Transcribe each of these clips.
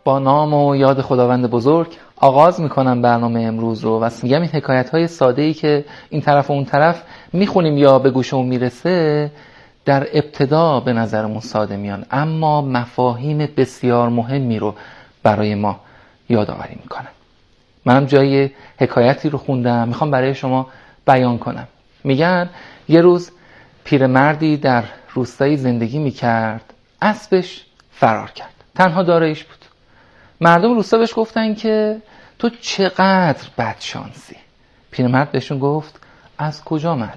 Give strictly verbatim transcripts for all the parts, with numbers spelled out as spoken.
با نام و یاد خداوند بزرگ آغاز میکنم برنامه امروز رو و میگم این حکایت های ساده ای که این طرف و اون طرف میخونیم یا به گوشمون میرسه در ابتدا به نظرمون ساده میان، اما مفاهیم بسیار مهمی رو برای ما یادآوری میکنن. منم جای حکایتی رو خوندم، میخوام برای شما بیان کنم. میگن یه روز پیرمردی در روستایی زندگی میکرد، اسبش فرار کرد، تنها داراییش بود. مردم روستا بهش گفتن که تو چقدر بدشانسی. پیرمرد بهشون گفت از کجا معلوم؟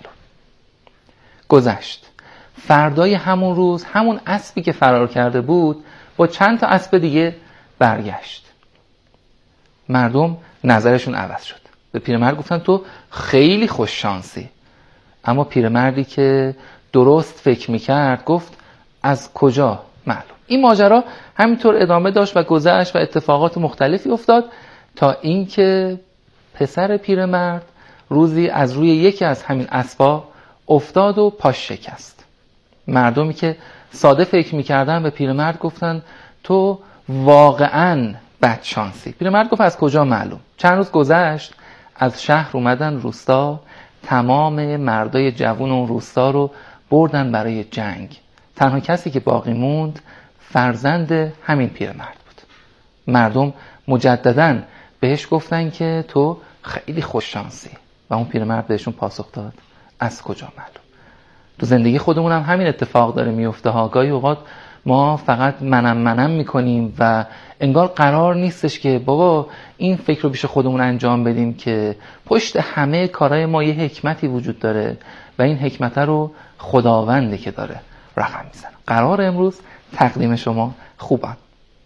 گذشت. فردای همون روز همون اسبی که فرار کرده بود با چند تا اسب دیگه برگشت. مردم نظرشون عوض شد. به پیرمرد گفتن تو خیلی خوش شانسی. اما پیرمردی که درست فکر میکرد گفت از کجا معلوم؟ این ماجرا همینطور ادامه داشت و گذشت و اتفاقات مختلفی افتاد تا اینکه پسر پیرمرد روزی از روی یکی از همین اسبا افتاد و پاش شکست. مردمی که ساده فکر میکردن به پیرمرد گفتن تو واقعاً بدشانسی. پیرمرد گفت از کجا معلوم؟ چند روز گذشت، از شهر اومدن روستا، تمام مردای جوون اون روستا رو بردن برای جنگ. تنها کسی که باقی موند فرزند همین پیرمرد بود. مردم مجدداً بهش گفتن که تو خیلی خوششانسی و اون پیرمرد بهشون پاسخ داد از کجا معلوم؟ تو زندگی خودمون هم همین اتفاق داره میفته ها. گاهی اوقات ما فقط منم منم میکنیم و انگار قرار نیستش که بابا این فکر رو پیش خودمون انجام بدیم که پشت همه کارهای ما یه حکمتی وجود داره و این حکمت رو خداونده که داره رقم میزنه. قرار امروز تقدیم شما خوبان.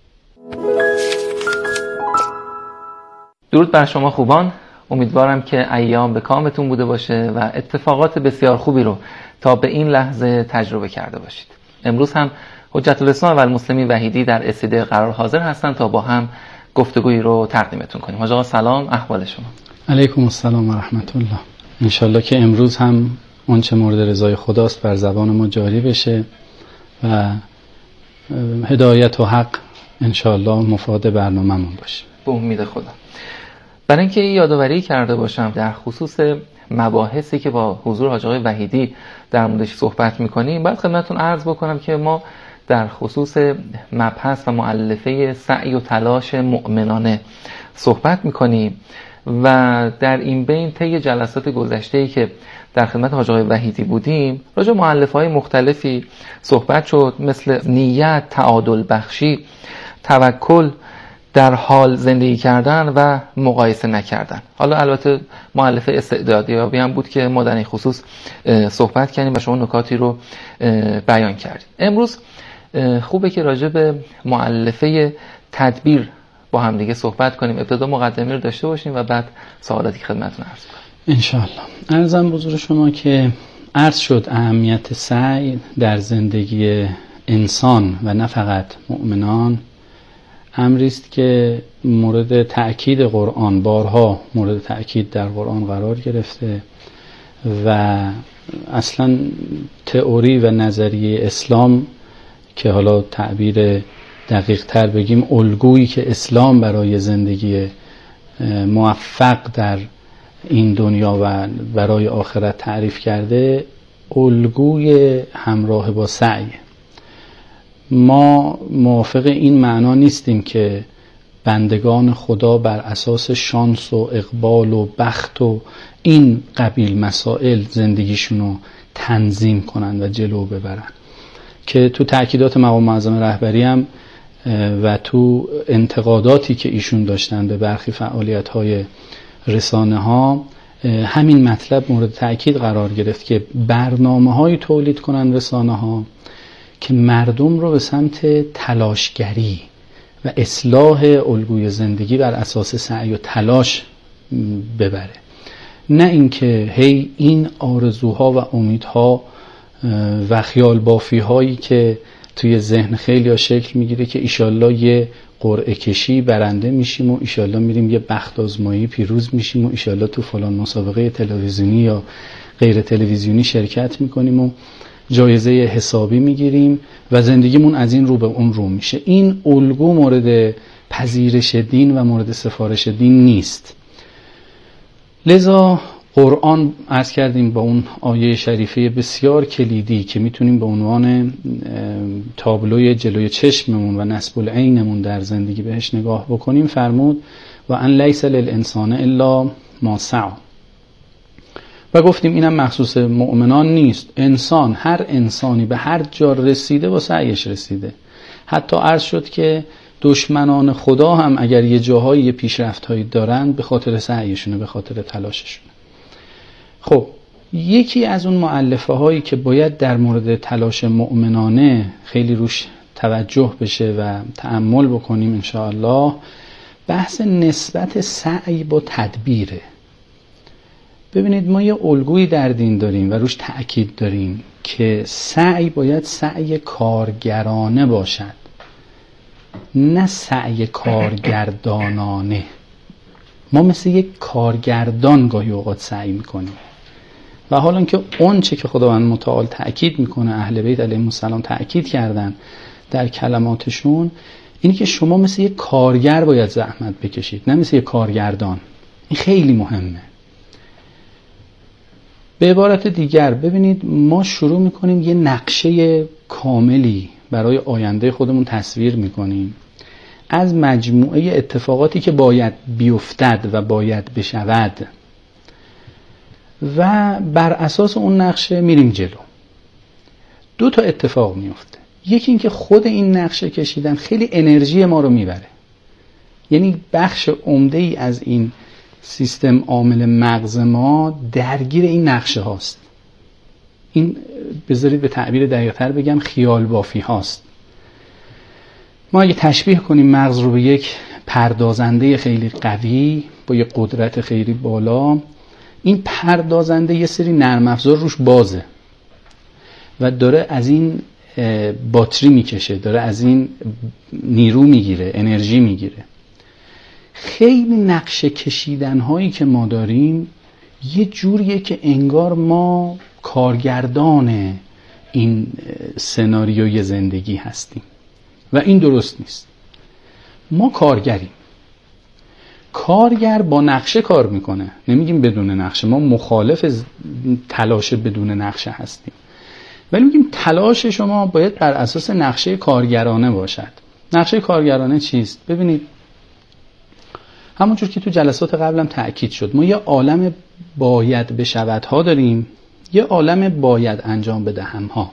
درود بر شما خوبان. امیدوارم که ایام به کامتون بوده باشه و اتفاقات بسیار خوبی رو تا به این لحظه تجربه کرده باشید. امروز هم حجت الاسلام و المسلمین وحیدی در استودیو قرار حاضر هستن تا با هم گفتگویی رو تقدیمتون کنیم. حاج آقا سلام، احوال شما؟ علیکم السلام و رحمت الله. انشالله که امروز هم اونچه مورد رضای خداست بر زبان ما جاری بشه و هدایت و حق انشالله مفاد برنامه‌مون باشه به امید خدا. برای اینکه یادآوری کرده باشم در خصوص مباحثی که با حضور حاج آقای وحیدی در موردش صحبت می‌کنیم، بعد خدمتتون عرض بکنم که ما در خصوص مبحث و مؤلفه سعی و تلاش مؤمنانه صحبت می‌کنیم و در این بین طی جلسات گذشته‌ای که در خدمت حاج آقای وحیدی بودیم راجع به مؤلفه‌های مختلفی صحبت شد، مثل نیت، تعادل بخشی، توکل، در حال زندگی کردن و مقایسه نکردن. حالا البته مؤلفه استعدادیابی هم بود که ما در این خصوص صحبت کردیم و شما نکاتی رو بیان کردیم. امروز خوبه که راجع به مؤلفه تدبیر با هم دیگه صحبت کنیم. ابتدا مقدمه رو داشته باشیم و بعد سوالاتی که خدمتتون عرض کنم انشاءالله. عرضم حضور شما که عرض شد اهمیت سعی در زندگی انسان و نه فقط مؤمنان امری است که مورد تأکید قرآن، بارها مورد تأکید در قرآن قرار گرفته و اصلا تئوری و نظریه اسلام که حالا تعبیر دقیق تر بگیم الگویی که اسلام برای زندگی موفق در این دنیا و برای آخرت تعریف کرده، الگوی همراه با سعی. ما موافق این معنا نیستیم که بندگان خدا بر اساس شانس و اقبال و بخت و این قبیل مسائل زندگیشونو تنظیم کنن و جلو ببرن، که تو تأکیدات مقام معظم رهبری هم و تو انتقاداتی که ایشون داشتن به برخی فعالیت‌های رسانه ها همین مطلب مورد تأکید قرار گرفت که برنامه‌های تولید کنن رسانه ها که مردم رو به سمت تلاشگری و اصلاح الگوی زندگی بر اساس سعی و تلاش ببره، نه اینکه هی این آرزوها و امیدها و خیال بافی هایی که توی ذهن خیلی ها شکل میگیره که ایشالله یه قرعه کشی برنده میشیم و ایشالله میریم یه بخت آزمایی پیروز میشیم و ایشالله تو فلان مسابقه تلویزیونی یا غیر تلویزیونی شرکت میکنیم و جایزه حسابی میگیریم و زندگیمون از این رو به اون رو میشه. این الگو مورد پذیرش دین و مورد سفارش دین نیست. لذا قرآن عرض کردیم با اون آیه شریفه بسیار کلیدی که میتونیم به عنوان تابلوی جلوی چشممون و نصب العینمون در زندگی بهش نگاه بکنیم، فرمود و ان لیس للانسان الا ما سعی. و گفتیم اینم مخصوص مؤمنان نیست، انسان، هر انسانی به هر جا رسیده با سعیش رسیده. حتی عرض شد که دشمنان خدا هم اگر یه جاهایی یه پیشرفت‌هایی دارن به خاطر سعیشونه، به خاطر تلاششونه. خب یکی از اون مؤلفه هایی که باید در مورد تلاش مؤمنانه خیلی روش توجه بشه و تأمل بکنیم انشاءالله، بحث نسبت سعی با تدبیره. ببینید ما یه الگویی در دین داریم و روش تأکید داریم که سعی باید سعی کارگرانه باشد، نه سعی کارگردانانه. ما مثل یک کارگردان گاهی اوقات سعی میکنیم و حالا که اون چه که خداوند متعال تأکید میکنه، اهل بیت علیهم السلام تأکید کردن در کلماتشون، اینی که شما مثل یک کارگر باید زحمت بکشید، نه مثل یک کارگردان. این خیلی مهمه. به عبارت دیگر ببینید ما شروع میکنیم یه نقشه کاملی برای آینده خودمون تصویر میکنیم از مجموعه اتفاقاتی که باید بیفتد و باید بشود و بر اساس اون نقشه میریم جلو. دو تا اتفاق میفته. یکی این که خود این نقشه کشیدن خیلی انرژی ما رو میبره، یعنی بخش عمده ای از این سیستم عامل مغز ما درگیر این نقشه هاست. این بذارید به تعبیر دقیق‌تر بگم خیال بافی هاست. ما اگه تشبیه کنیم مغز رو به یک پردازنده خیلی قوی با یک قدرت خیلی بالا، این پردازنده یه سری نرم افزار روش بازه و داره از این باتری میکشه، داره از این نیرو میگیره، انرژی میگیره. خیلی نقشه کشیدن هایی که ما داریم یه جوریه که انگار ما کارگردان این سناریوی زندگی هستیم و این درست نیست. ما کارگریم. کارگر با نقشه کار میکنه، نمیگیم بدون نقشه. ما مخالف تلاش بدون نقشه هستیم، ولی میگیم تلاش شما باید بر اساس نقشه کارگرانه باشد. نقشه کارگرانه چیست؟ ببینید همونجور که تو جلسات قبلم تأکید شد، ما یه عالم باید بشودها داریم، یه عالم باید انجام بدهم ها.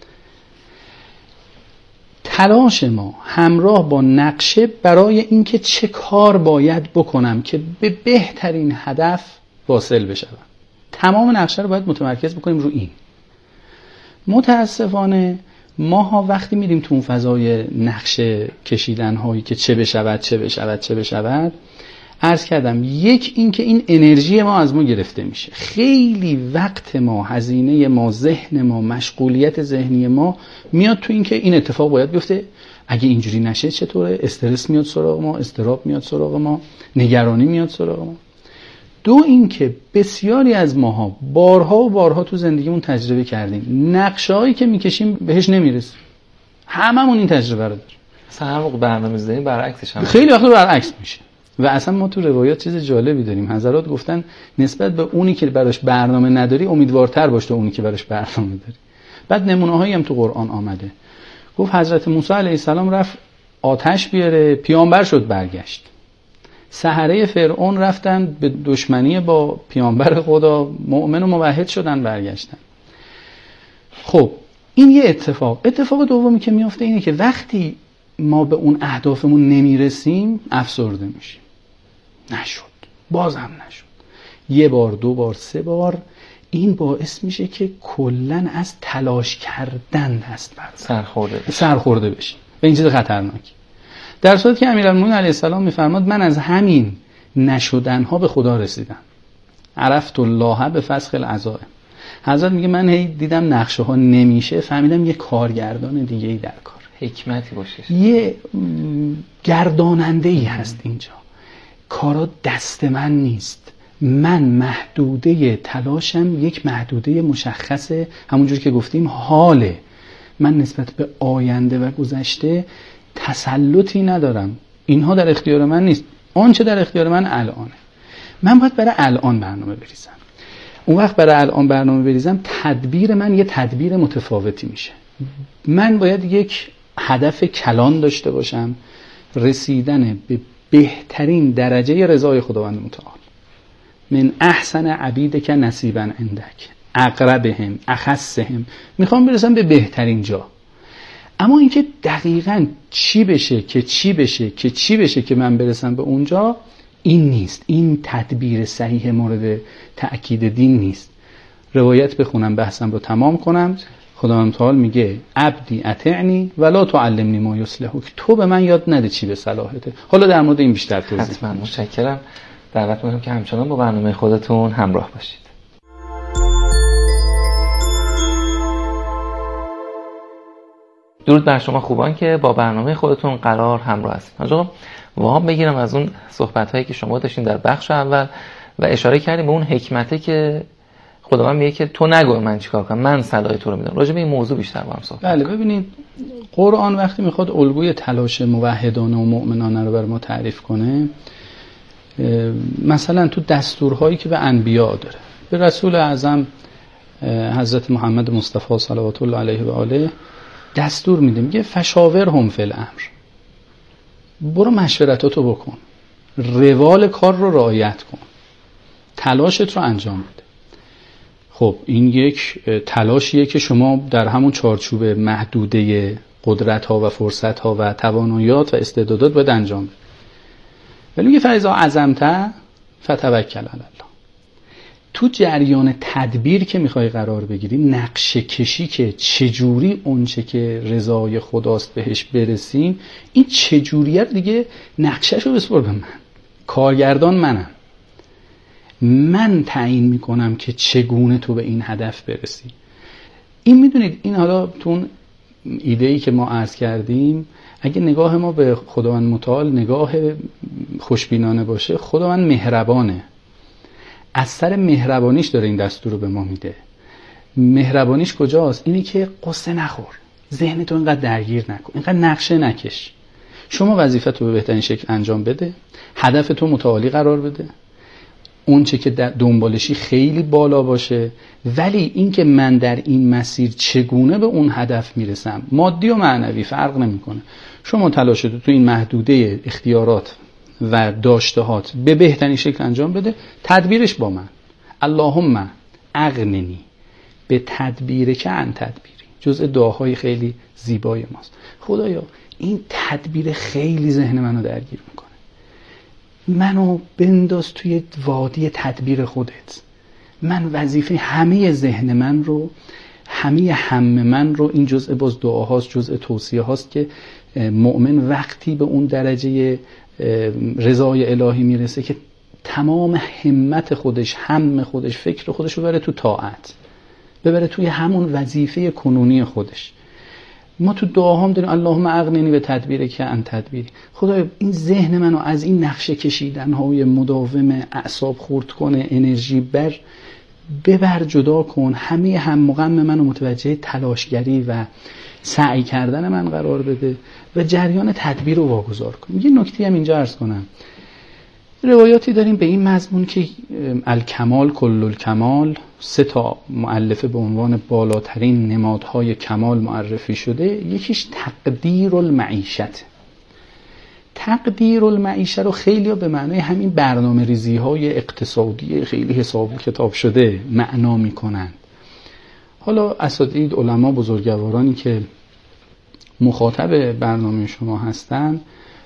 تلاش ما همراه با نقشه برای اینکه چه کار باید بکنم که به بهترین هدف واصل بشم. تمام نقشه رو باید متمرکز بکنیم رو این. متاسفانه ماها وقتی میریم تو اون فضای نقشه کشیدن هایی که چه بشود چه بشود چه بشود، عرض کردم یک این که این انرژی ما از ما گرفته میشه. خیلی وقت ما، هزینه ما، ذهن ما، مشغولیت ذهنی ما میاد تو این که این اتفاق باید بیفته. اگه اینجوری نشه چطوره؟ استرس میاد سراغ ما، اضطراب میاد سراغ ما، نگرانی میاد سراغ ما. دو این که بسیاری از ماها بارها و بارها تو زندگیمون تجربه کردیم نقشه‌هایی که میکشیم بهش نمیرسیم. هممون این تجربه رو داریم. مثلا هر موقع برنامه‌ریزی برعکسش هم خیلی وقتا برعکس میشه. و اصلا ما تو روایات چیز جالبی داریم. حضرات گفتن نسبت به اونی که براش برنامه نداری امیدوارتر باش تا اونی که براش برنامه داری. بعد نمونه‌هایی هم تو قرآن آمده. گفت حضرت موسی علیه السلام رفت آتش بیاره، پیامبر شد برگشت. سحره فرعون رفتن به دشمنی با پیامبر خدا، مؤمن و موحد شدن برگشتن. خب این یه اتفاق. اتفاق دومی که میفته اینه که وقتی ما به اون اهدافمون نمیرسیم افسرده میشیم. نشد، باز هم نشد. یه بار، دو بار، سه بار، این باعث میشه که کلن از تلاش کردن دست برداریم، سرخورده بشیم. سرخورده بشیم. و این چیز خطرناکی. در صورتی که امیرالمومنین علیه السلام میفرماد من از همین نشدنها به خدا رسیدم. عرفت الله به فسخ العزائم. حضرت میگه من هی دیدم نقشه ها نمیشه، فهمیدم یه کارگردان دیگه ای در کار، حکمتی باشه، یه گرداننده ای هست اینجا. کارا دست من نیست، من محدوده تلاشم یک محدوده مشخصه، همونجور که گفتیم حاله. من نسبت به آینده و گذشته تسلطی ندارم. اینها در اختیار من نیست. آنچه در اختیار من الانه. من باید برای الان برنامه بریزم. اون وقت برای الان برنامه بریزم، تدبیر من یه تدبیر متفاوتی میشه. من باید یک هدف کلان داشته باشم، رسیدن به بهترین درجه رضای خداوند متعال. من احسن عبیدک نصیبا عندک اقربهم اخصهم، میخوام برسم به بهترین جا. اما اینکه دقیقاً چی بشه که چی بشه که چی بشه که من برسم به اونجا، این نیست. این تدبیر صحیح مورد تأکید دین نیست. روایت بخونم بحثم رو تمام کنم. خداوند تعالی میگه عبدی اطعنی ولا تعلمنی ما یصلحک، تو به من یاد نده چی به صلاحته. حالا در مورد این بیشتر توضیح. حتما متشکرم. دعوت می‌کنم که همچنان با برنامه خودتون همراه باشید. درود بر شما خوبان که با برنامه خودتون قرار همراه هستید. حاج آقا وام بگیرم از اون صحبت‌هایی که شما داشتین در بخش اول و اشاره کردیم به اون حکمته که خداوند میگه که تو نگو من چیکار کنم، من صلاح تو رو میدونم. راجع به این موضوع بیشتر با هم صحبت. بله ببینید، قرآن وقتی میخواد الگوی تلاش موحدانه و مؤمنانه رو بر ما تعریف کنه، مثلا تو دستورهایی که به انبیا داره، به رسول اعظم حضرت محمد مصطفی صلوات الله علیه و آله دستور میده، میگه فشاورهم فی الامر، برو مشورتاتو بکن، روال کار رو رعایت کن، تلاشت رو انجام بده. خب این یک تلاشیه که شما در همون چارچوب محدوده قدرت ها و فرصت ها و تواناییات و استعدادات باید انجام بده. ولی میگه فاذا عزمت فتوکل علی الله. تو جریان تدبیر که میخوای قرار بگیری، نقشه کشی که چجوری اونچه که رضای خداست بهش برسیم، این چجوریه دیگه نقشهشو بسپر به من. کارگردان منم، من تعیین میکنم که چگونه تو به این هدف برسی. این میدونید، این حالا تو ایده‌ای که ما عرض کردیم، اگه نگاه ما به خداوند متعال نگاه خوشبینانه باشه، خداوند مهربانه، از سر مهربانیش داره این دستور رو به ما میده. مهربانیش کجاست؟ اینی که قصه نخور، ذهنتو اینقدر درگیر نکن، اینقدر نقشه نکش. شما وظیفتو به بهترین شکل انجام بده، هدفتو متعالی قرار بده، اون چه که دنبالشی خیلی بالا باشه، ولی این که من در این مسیر چگونه به اون هدف میرسم، مادی و معنوی فرق نمیکنه. شما تلاشتو تو این محدوده اختیارات و داشتهات به بهترین شکل انجام بده، تدبیرش با من. اللهم اغننی به تدبیر که عن تدبیری، جزء دعاهای خیلی زیبای ماست. خدایا این تدبیر خیلی ذهن منو درگیر میکنه، منو بنداز توی وادی تدبیر خودت. من وظیفه همه ذهن من رو، همه هم من رو، این جزء باز دعاهاست، جزء توصیه هاست که مؤمن وقتی به اون درجه رضای الهی میرسه که تمام همت خودش، هم خودش، فکر خودش رو ببره تو طاعت، ببره توی همون وظیفه کنونی خودش. ما تو دعاهام داریم اللهم اغننی به تدبیر که عن تدبیری. خدایا این ذهن منو از این نقشه کشیدن های مداوم اعصاب خورد کنه، انرژی بر ببر، جدا کن، همه هم غم منو متوجه تلاشگری و سعی کردن من قرار بده و جریان تدبیر رو واگذار کن. یه نکته هم اینجا عرض کنم، روایاتی داریم به این مضمون که الکمال کل الکمال، سه تا مؤلفه به عنوان بالاترین نمادهای کمال معرفی شده. یکیش تقدیر المعیشت. تقدیر المعیشه رو خیلی ها به معنای همین برنامه ریزی های اقتصادی خیلی حساب کتاب شده معنا می کنند. حالا اساتید، علما، بزرگوارانی که مخاطب برنامه شما هستند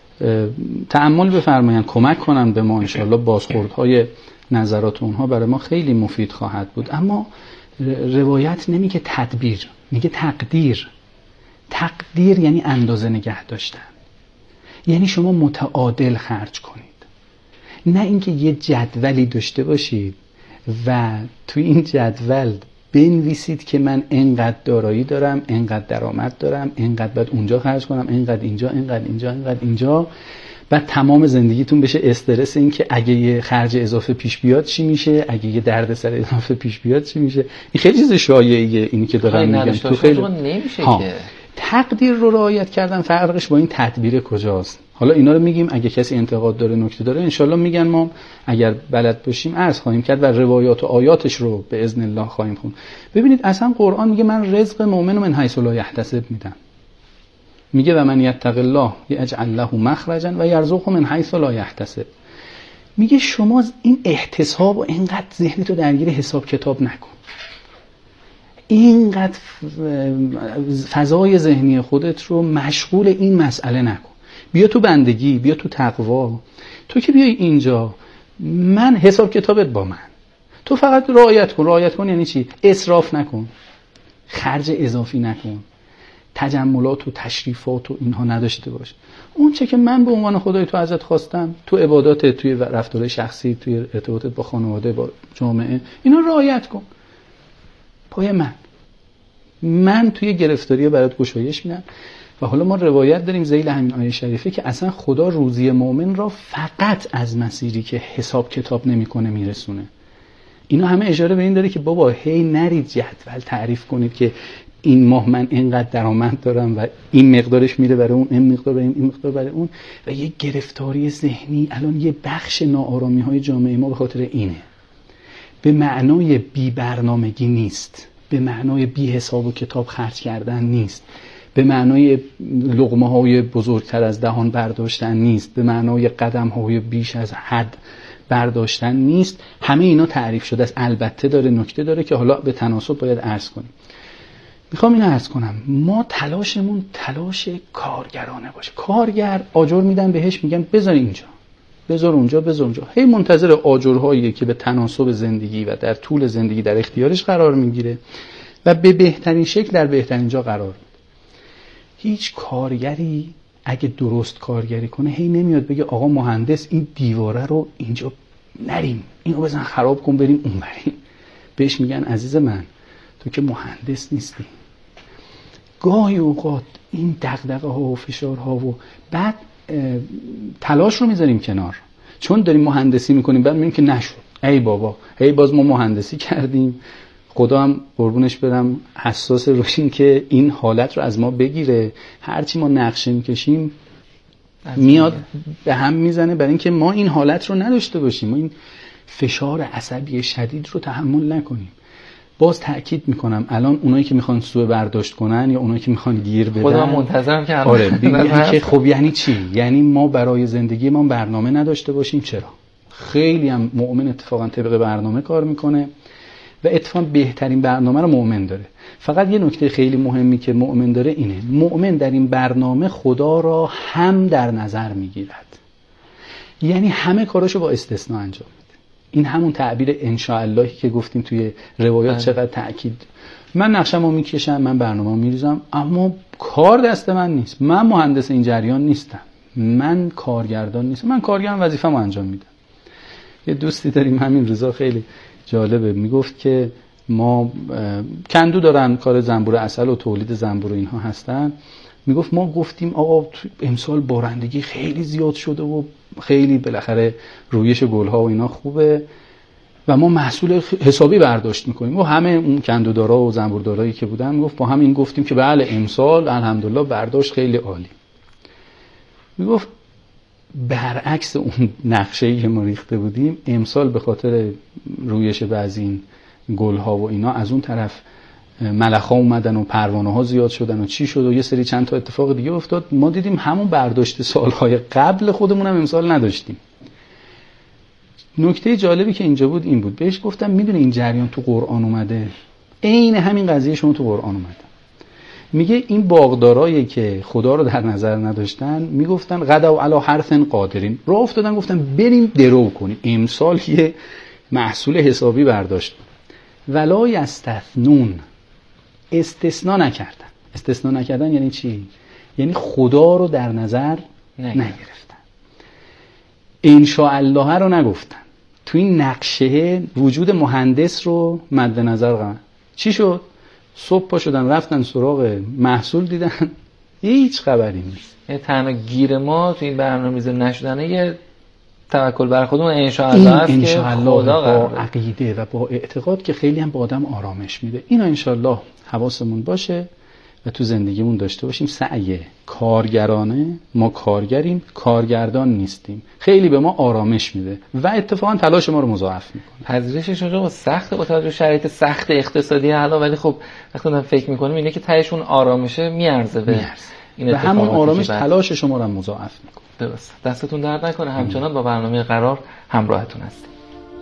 تأمل بفرمایند، کمک کنند به ما، انشاءالله بازخوردهای نظرات اونها برای ما خیلی مفید خواهد بود. اما روایت نمیگه تدبیر، میگه تقدیر. تقدیر یعنی اندازه نگه داشتن، یعنی شما متعادل خرج کنید، نه اینکه یه جدولی داشته باشید و توی این جدول بنویسید که من اینقدر دارایی دارم، اینقدر درآمد دارم، اینقدر باید اونجا خرج کنم، اینقدر اینجا، اینقدر اینجا، اینقدر اینجا، بعد تمام زندگیتون بشه استرس این که اگه یه خرج اضافه پیش بیاد چی میشه، اگه یه دردسر اضافه پیش بیاد چی میشه. این خیلی چیز شایعیه اینی که دارم میگم. تو خیلی نمیشه ها. که تقدیر رو رعایت کردن فرقش با این تدبیر کجاست؟ حالا اینا رو میگیم، اگه کسی انتقاد داره، نکته داره، انشالله میگن، ما اگر بلد باشیم عرض خواهیم کرد و روایات و آیاتش رو به اذن الله خواهیم خوند. ببینید اصلا قرآن میگه من رزق مؤمن من حیث لا یحتسب میدم. میگه و من یتق الله یجعل له مخرجا و یرزقه من حیث لا یحتسب. میگه شما این احتساب و اینقدر ذهنتو درگیر حساب کتاب نکن، اینقدر فضای ذهنی خودت رو مشغول این مسئله نکن. بیا تو بندگی، بیا تو تقوا. تو که بیای اینجا، من حساب کتابت با من، تو فقط رعایت کن. رعایت کن یعنی چی؟ اسراف نکن، خرج اضافی نکن، تجملات و تشریفات و اینها نداشته باش. اون چه که من به عنوان خدای تو ازت خواستم، تو عبادات، توی رفتار شخصی، توی ارتباطت با خانواده، با جامعه، اینا رعایت کن. پای من من توی گرفتاری برات گشایش میدم. و حالا ما روایت داریم ذیل همین آیه شریفه که اصلا خدا روزی مؤمن را فقط از مسیری که حساب کتاب نمیکنه میرسونه. اینا همه اشاره به این داره که بابا هی نرید جدول تعریف کنید که این ماه من اینقدر درآمد دارم و این مقدارش میره برای اون، این مقدار برای این, این مقدار برای اون. و یه گرفتاری ذهنی الان یه بخش ناآرامی های جامعه ما به خاطر اینه. به معنای بی برنامگی نیست، به معنای بی حساب و کتاب خرج کردن نیست، به معنای لقمه های بزرگتر از دهان برداشتن نیست، به معنای قدم های بیش از حد برداشتن نیست. همه اینا تعریف شده است. البته داره نکته داره که حالا به تناسب باید عرض کنیم. میخوام اینو عرض کنم، ما تلاشمون تلاش کارگرانه باشه. کارگر آجر میدن بهش، میگن بذار اینجا، بذار اونجا، بذار اونجا. هی منتظر آجرهایی که به تناسب زندگی و در طول زندگی در اختیارش قرار میگیره و به بهترین شکل در بهترین جا قرار میده. هیچ کارگری اگه درست کارگری کنه هی نمیاد بگه آقا مهندس این دیواره رو اینجا نریم، اینو بزن خراب کن بریم اون بریم. بهش میگن عزیز من تو که مهندس نیستی. گاهی اوقات این دغدغه ها و فشارها و بعد تلاش رو میذاریم کنار، چون داریم مهندسی میکنیم بعد میگیم که نشد، ای بابا ای باز ما مهندسی کردیم. خدا هم قربونش برم حساس روشین که این حالت رو از ما بگیره. هرچی ما نقشه میکشیم میاد به هم میزنه، برای اینکه ما این حالت رو نداشته باشیم، ما این فشار عصبی شدید رو تحمل نکنیم. باز تأکید میکنم الان اونایی که میخوان سوء برداشت کنن یا اونایی که میخوان گیر بدن، خودم منتظرم که آره بگن که خب یعنی چی؟ یعنی ما برای زندگی ما برنامه نداشته باشیم؟ چرا؟ خیلی هم مؤمن اتفاقا طبق برنامه کار میکنه و اتفاقا بهترین برنامه رو مؤمن داره. فقط یه نکته خیلی مهمی که مؤمن داره اینه، مؤمن در این برنامه خدا را هم در نظر میگیرد، یعنی همه کاراشو با استثناء انجام میده. این همون تعبیر انشاءاللهی که گفتیم توی روایات چقدر تأکید. من نقشه‌مو میکشم، من برنامه‌مو میریزم، اما کار دست من نیست. من مهندس این جریان نیستم، من کارگردان نیستم، من کارگردان وظیفه‌مو انجام میدم. یه دوستی داریم همین روزا خیلی جالبه، میگفت که ما کندو دارن کار زنبور عسل و تولید زنبور اینها هستن. میگفت ما گفتیم آقا امسال بارندگی خیلی زیاد شده و خیلی بالاخره رویش گلها و اینا خوبه و ما محصول حسابی برداشت میکنیم. و همه اون کندودارا و زنبوردارایی که بودن میگفت با همین گفتیم که بله امسال الحمدلله برداشت خیلی عالی. میگفت برعکس اون نقشه‌ای که ما ریخته بودیم، امسال به خاطر رویش بعضی این گلها و اینا از اون طرف ملخ‌ها اومدن و پروانه‌ها زیاد شدن و چی شد و یه سری چند تا اتفاق دیگه افتاد. ما دیدیم همون برداشت سالهای قبل خودمون هم امسال نداشتیم. نکته جالبی که اینجا بود این بود، بهش گفتم میدونی این جریان تو قرآن اومده، عین همین قضیه شما تو قرآن اومده. میگه این باغدارایی که خدا رو در نظر نداشتن میگفتن غدوا علی حرث قادرین، راه افتادن گفتن بریم درو کنیم امسال یه محصول حسابی برداشت. ولا یستثنون، استثناء نکردن. استثناء نکردن یعنی چی؟ یعنی خدا رو در نظر نگرفتن، انشاءالله رو نگفتن، تو این نقشه وجود مهندس رو مد نظر قرار. چی شد؟ صبح پا شدن رفتن سراغ محصول دیدن هیچ خبری نیست. یعنی تنها گیر ما تو این برنامه‌ریزی نشدنه یه توکل بر خودمون انشاءالله است که خدا با عقیده و با اعتقاد که خیلی هم با آدم آرامش میده. اینا انشاءالله حواسمون باشه و تو زندگیمون داشته باشیم سعی کارگرانه. ما کارگریم، کارگردان نیستیم. خیلی به ما آرامش میده و اتفاقا تلاش ما رو مضاعف میکنه. پذیرشش اونجا سخته با توجه شرایط سخت اقتصادی حالا، ولی خب وقتی من فکر میکنم اینه که تهش اون آرامشه میارزه به این و همون آرامش تلاش شما رو مضاعف میکنه. درست. دستتون درد نکنه. همچنان با برنامه قرار همراهتون هستیم.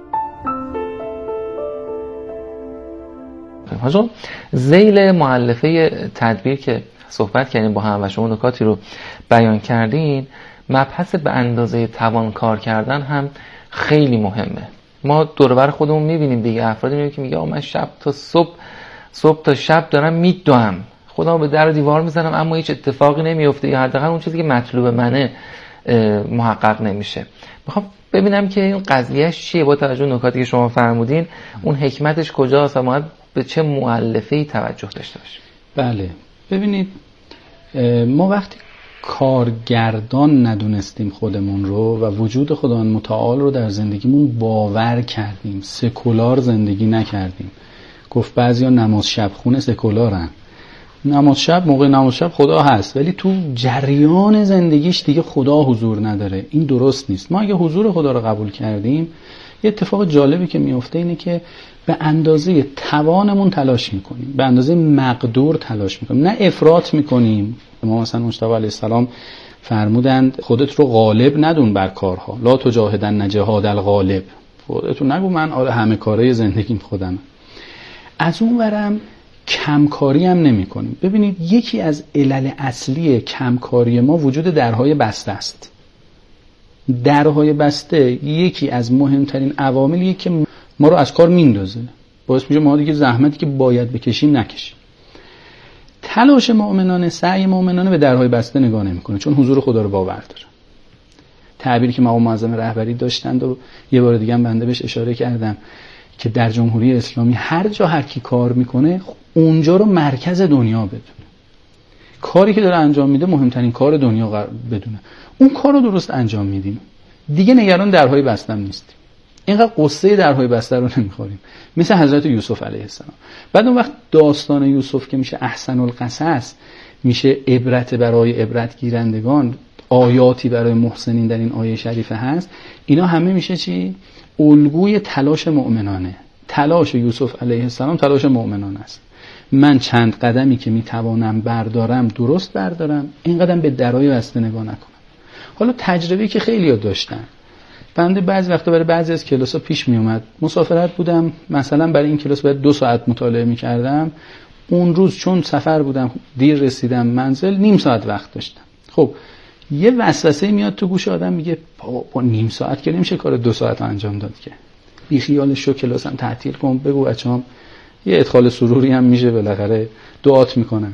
حاجم ذیل مؤلفه تدبیر که صحبت کردیم با هم و شما نکاتی رو بیان کردین، مبحث به اندازه توان کار کردن هم خیلی مهمه. ما دور و بر خودمون میبینیم دیگه، افرادی میبینیم که میگه من شب تا صبح صبح تا شب دارم میدوام، خودم به در و دیوار میزنم اما هیچ اتفاقی نمیفته، یا حداقل اون چیزی که مطلوب منه محقق نمیشه. میخوام ببینم که این قضیهش چیه با توجه به نکاتی که شما فرمودین، اون حکمتش کجاست و ما به چه مؤلفه‌ای توجه داشته باشیم؟ بله ببینید، ما وقتی کارگردان ندونستیم خودمون رو و وجود خداوند متعال رو در زندگیمون باور کردیم، سکولار زندگی نکردیم. گفت بعضیا نماز شب خونه سکولارن. نماز شب موقع نماز شب خدا هست ولی تو جریان زندگیش دیگه خدا حضور نداره. این درست نیست. ما اگه حضور خدا رو قبول کردیم، یه اتفاق جالبی که میفته اینه که به اندازه توانمون تلاش میکنیم، به اندازه مقدور تلاش میکنیم، نه افراط میکنیم. ما مثلا مصطفی علیه السلام فرمودند خودت رو غالب ندون بر کارها، لا تجاهدن جهاد الغالب. خودتون نگو من آره همه کاره زندگیم خودم. از اون ورم کمکاری هم نمی کنیم. ببینید یکی از علل اصلی کمکاری ما وجود درهای بسته است. درهای بسته یکی از مهمترین عواملیه که ما رو از کار میندازه، باعث میشه ما دیگه زحمتی که باید بکشیم نکشیم. تلاش مؤمنانه، سعی مؤمنانه به درهای بسته نگاه نمیکنه، چون حضور خدا رو باور داره. تعبیری که مقام معظم رهبری داشتند و یه بار دیگه هم بنده بهش اشاره کردم که در جمهوری اسلامی هر جا هر کی کار میکنه اونجا رو مرکز دنیا بدونه، کاری که داره انجام میده مهمترین کار دنیا بدونه، اون کار رو درست انجام میدیم، دیگه نگران درهای بسته نیستیم، اینقدر قصه درهای بسته رو نمیخوریم. مثل حضرت یوسف علیه السلام. بعد اون وقت داستان یوسف که میشه احسن القصص، میشه عبرت برای عبرت گیرندگان، آیاتی برای محسنین در این آیه شریفه هست، اینا همه میشه چی؟ الگوی تلاش مؤمنانه. تلاش یوسف علیه السلام تلاش مؤمنانه است. من چند قدمی که میتوانم بردارم درست بردارم، این قدم به درهای بسته نگاه نکنم. حالا تجربه‌ای که خیلی‌ها داشتن، بنده بعضی وقتا برای بعضی از کلاس‌ها پیش میومد، مسافرت بودم مثلا برای این کلاس باید دو ساعت مطالعه می‌کردم، اون روز چون سفر بودم دیر رسیدم منزل، نیم ساعت وقت داشتم. خب یه وسوسه میاد تو گوش آدم میگه با, با نیم ساعت که نمیشه کار دو ساعت انجام داد که، بی خیالش شو کلاسم تعطیل کن، بگو بچه‌ام یه ادخال سروری هم میشه بالاخره دعات میکنن.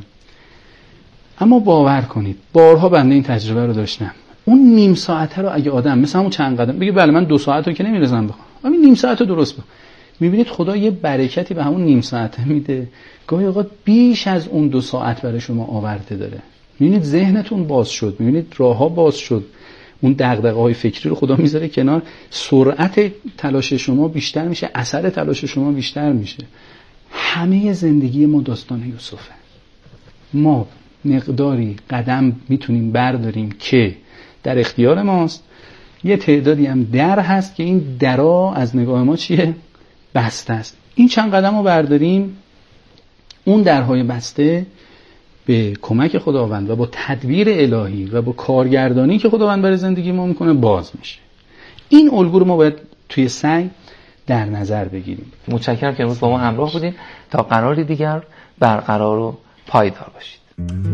اما باور کنید بارها بنده این تجربه رو داشتم، اون نیم ساعته رو اگه آدم مثلا اون چند قدم بگه بله من دو ساعت رو که نمیرسم بخوام، همین نیم ساعت رو درست بخوام، میبینید خدا یه برکتی به همون نیم ساعته میده، گاهی اوقات بیش از اون دو ساعت برای شما آورده داره. میبینید ذهنتون باز شد، میبینید راهها باز شد، اون دغدغه‌های فکری رو خدا میذاره کنار، سرعت تلاش شما بیشتر میشه، اثر تلاش شما بیشتر میشه. همه زندگی ما داستان یوسفه. ما مقداری قدم میتونیم برداریم که در اختیار ماست، یه تعدادی هم در هست که این درا از نگاه ما چیه؟ بسته است. این چند قدم رو برداریم، اون درهای بسته به کمک خداوند و با تدبیر الهی و با کارگردانی که خداوند برای زندگی ما میکنه باز میشه. این الگو رو ما باید توی سعی در نظر بگیریم. متشکرم که امروز با ما همراه بودین. تا قراری دیگر برقرار و پایدار باشید.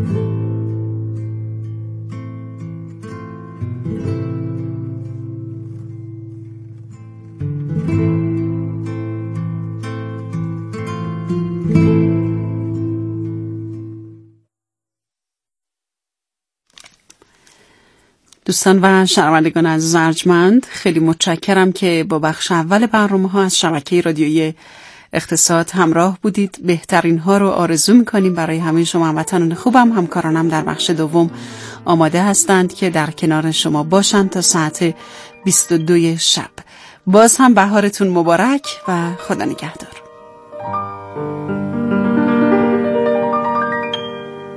دوستان و شنوندگان عزیز ارجمند، خیلی متشکرم که با بخش اول برنامه ها از شبکه رادیویی اقتصاد همراه بودید. بهترین ها رو آرزو میکنیم برای همه شما هموطنان خوبم. همکارانم در بخش دوم آماده هستند که در کنار شما باشند تا ساعت بیست و دو شب. باز هم بهارتون مبارک و خدا نگهدار.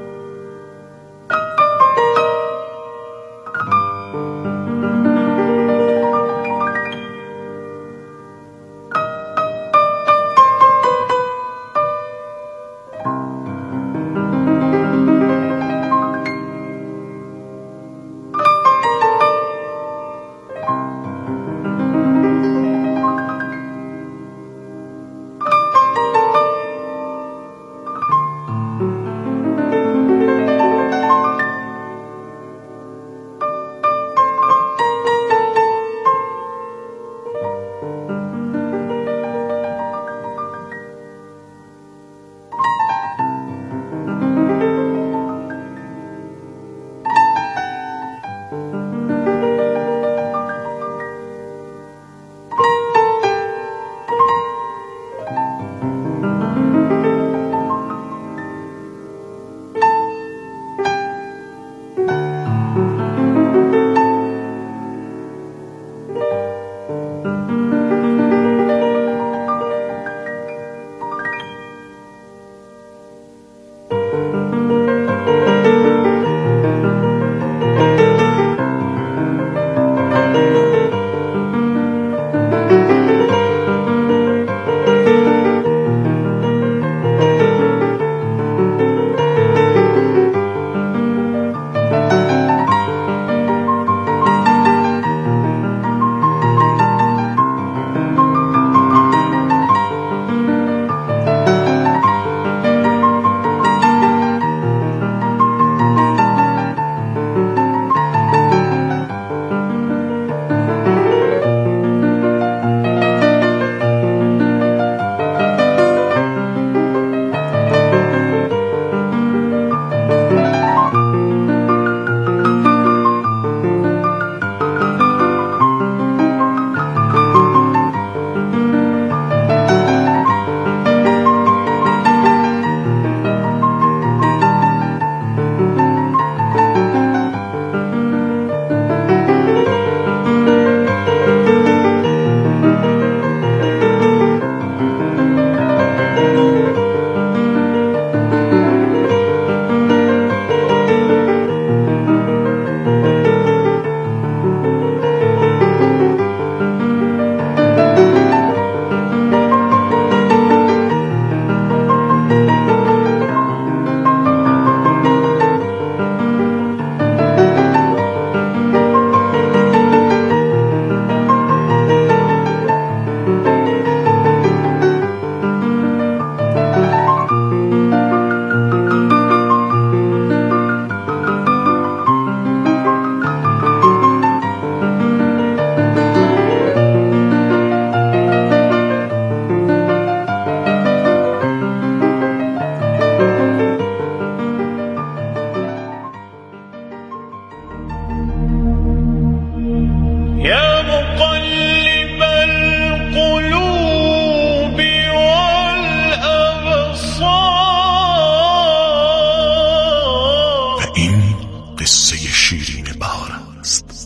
قصه شیرین بهار است.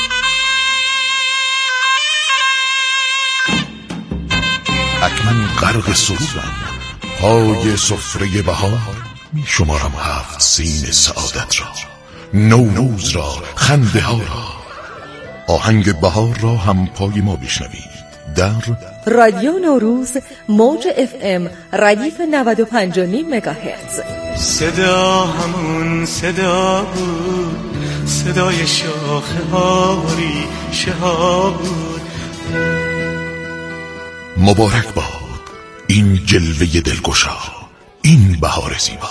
اکنون غرق سرورم، پای سفره بهار، شمارم هفت سین سعادت را، نوروز را، خنده ها را. آهنگ بهار را هم پای ما بشنوید در رادیو نوروز موج اف ام ردیف نود و پنج و نیم مگاهرتز. صدا همون صدا بود، صدای شاخه ها ریشه ها بود. مبارک باد این جلوه دلگشا، این بهار زیبا.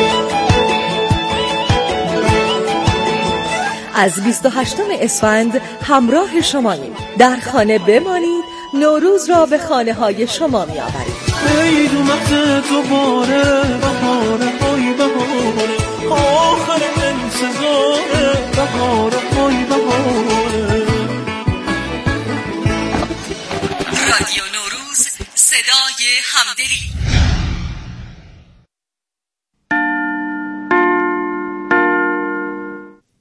از بیست و هشتم اسفند همراه شماییم. در خانه بمانید، نوروز را به خانه های شما می آورید. ای دو مقت دوباره بهاره های بهاره، آخر انتظاره بهاره های بهاره. رادیو نوروز، صدای همدلی.